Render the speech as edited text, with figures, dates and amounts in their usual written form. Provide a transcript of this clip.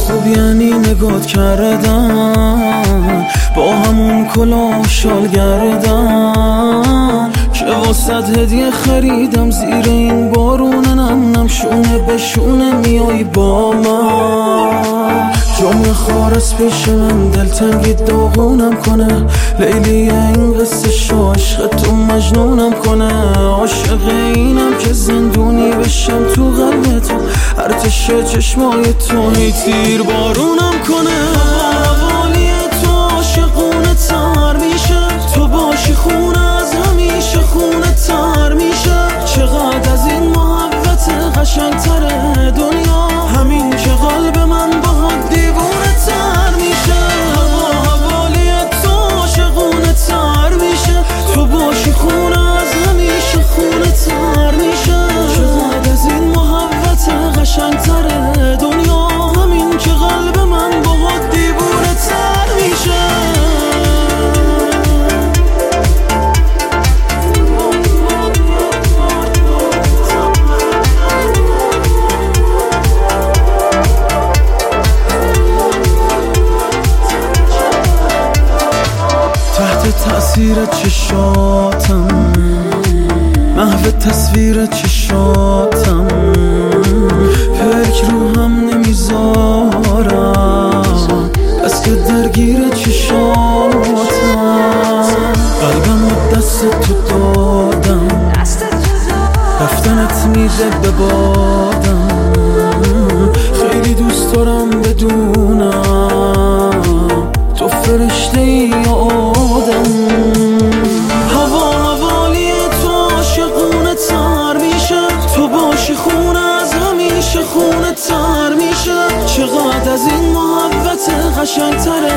خوب یعنی نگات کردن، با همون کلاه شال گردن که واسد هدیه خریدم. زیر این بارون نم شونه به شونه میای با من. جمعه خارس پیش من دلتنگی داغونم کنه، لیلی این قصه شو عشق تو مجنونم کنه. عاشق اینم که زندونی بشم تو قلب تو، ارتش چشمای تو هی تیر بارونم کنه. حوالی تو عاشقونه تر میشه، تو باشی خونه از همیشه خونه تر میشه. چقدر از این محبت قشنگ تره دنیا، همین که قلب من با دیوونه تر میشه. حوالی تو عاشقونه تر میشه، تو باشی خونه از همیشه خونه تر میشه. چقدر از این محبت قشنگ تره دنیا، همین که قلب من با دیوونه تر میشه. تحت تأثیر چشاتم، محو تصویر چشاتم، فکر رو هم نمیذارم بس که درگیر چشاتم. قلبم رو دست تو دادم، رفتنت میده به بادم. خیلی دوست دارم بدونم تو فرشته ای آدم. حوالی تو عاشقونه تر میشه، تو باشی خونه از همیشه خونه تر میشه. چقدر از این محبت قشنگ تره